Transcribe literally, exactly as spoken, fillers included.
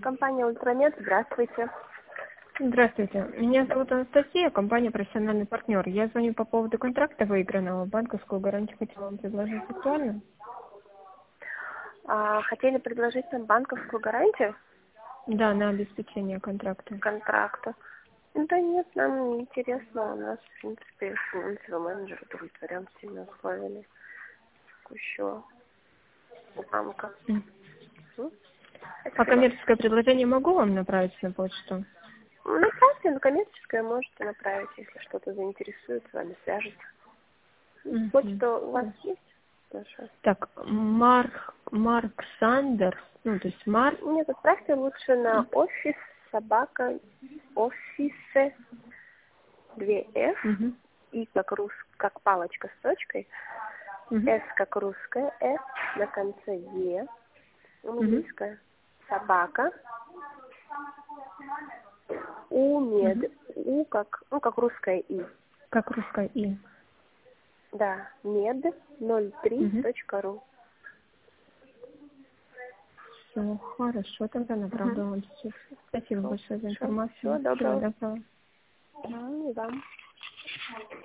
Компания «Ультрамед», здравствуйте. Здравствуйте. Меня зовут Анастасия, компания «Профессиональный партнер». Я звоню по поводу контракта выигранного. Банковскую гарантию хотела вам предложить. Актуально? А, хотели предложить нам банковскую гарантию Да, на обеспечение контракта. контракта. Да нет, нам не интересно. У нас, в принципе, финансовый менеджер удовлетворен всеми условиями текущего банка. М. М? А Спасибо. коммерческое предложение могу вам направить на почту? Направьте на коммерческое, можете направить, если что-то заинтересует, с вами свяжется. Мгм. Почта у вас есть? Наша? Так, Марк, Марк Сандер, ну, то есть Марк. Нет, отправьте лучше на офис собака офисе две эф Мгм. и как рус, как палочка с точкой, Мгм. с как русская, с на конце е, Мгм. английская, собака, у Мгм. мед, у как, ну как русская и, Как русское И. да, мед ноль три Мгм. точка ру. Все, хорошо, тогда Угу. направлю вам сейчас. Спасибо большое за Хорошо, всего информацию. Всего доброго. доброго. Да, и вам.